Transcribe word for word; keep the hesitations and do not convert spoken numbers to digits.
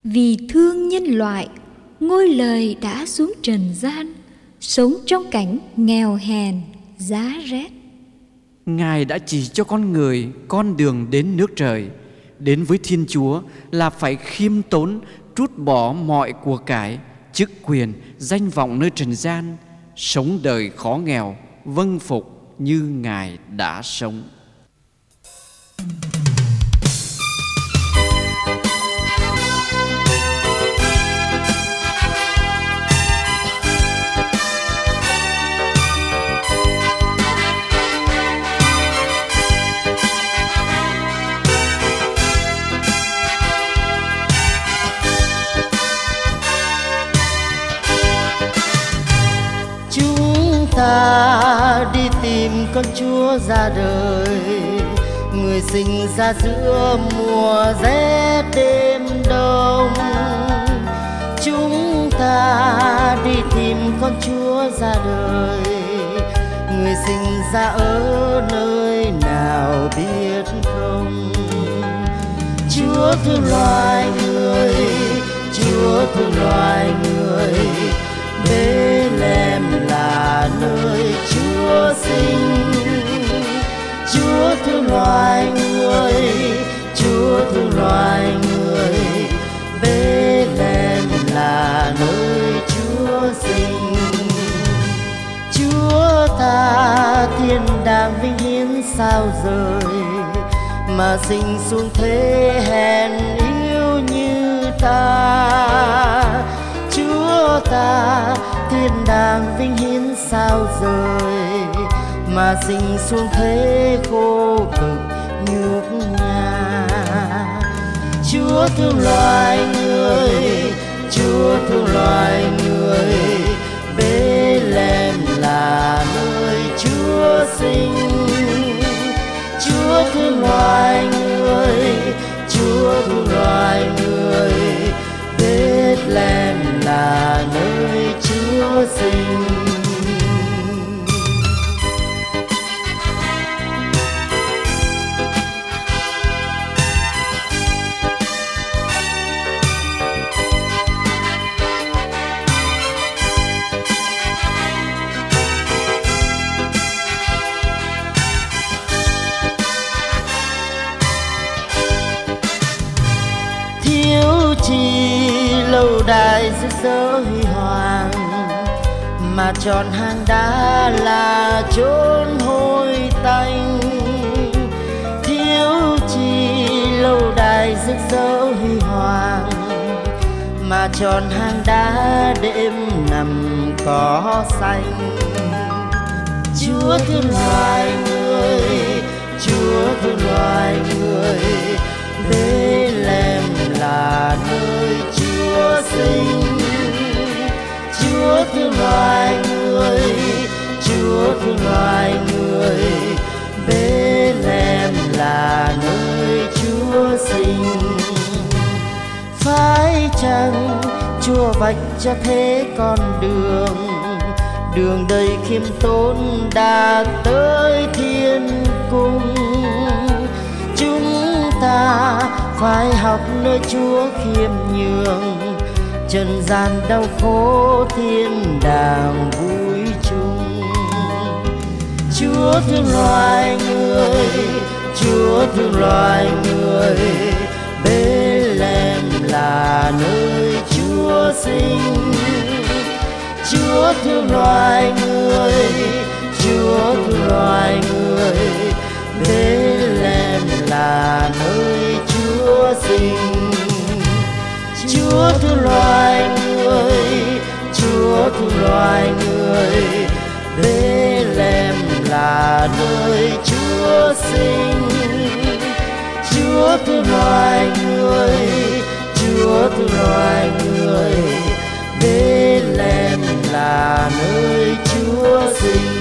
Vì thương nhân loại, ngôi lời đã xuống trần gian, sống trong cảnh nghèo hèn, giá rét. Ngài đã chỉ cho con người con đường đến nước trời. Đến với Thiên Chúa là phải khiêm tốn, trút bỏ mọi của cải, chức quyền, danh vọng nơi trần gian, sống đời khó nghèo, vâng phục như Ngài đã sống. Ta đi tìm con Chúa ra đời, người sinh ra giữa mùa rét đêm đông. Chúng ta đi tìm con Chúa ra đời, người sinh ra ở nơi nào biết không. Chúa thương loài người, Chúa thương loài người, Bethlehem là nơi Chúa sinh. Chúa thương loài người, Chúa thương loài người, Bethlehem là nơi Chúa sinh. Chúa ta thiên đàng vinh hiến sao rời, mà sinh xuống thế hèn yếu như ta. Chúa ta thiên đàng vinh hiến sao rời, mà sinh xuống thế khô cực nhục nhã. Chúa thương loài người, Chúa thương loài người, Bethlehem là nơi Chúa sinh. Chúa thương loài người, Chúa thương loài người, Bethlehem là nơi Chúa sinh. Thiếu chi lâu đài rực rỡ huy hoàng, mà tròn hang đá là chốn hôi tanh. Thiếu chi lâu đài rực rỡ huy hoàng, mà tròn hang đá đêm nằm cỏ xanh. Chúa thương loài người, Chúa thương loài người, Bethlehem là nơi Chúa sinh. Chúa thương loài người, Chúa thương loài người, Bethlehem là nơi Chúa sinh. Phải chăng Chúa vạch cho thế con đường, đường đầy khiêm tốn đã tới thiên cung. Chúng ta phải học nơi Chúa khiêm nhường, trần gian đau khổ thiên đàng vui chung. Chúa thương loài người, Chúa thương loài người, Bethlehem là nơi Chúa sinh. Chúa thương loài người, Chúa thương loài người, Bethlehem là nơi Chúa sinh. Chúa thương loài người, Chúa thương loài người, Bethlehem là nơi Chúa sinh. Chúa thương loài người, Chúa thương loài người, Bethlehem là nơi Chúa sinh.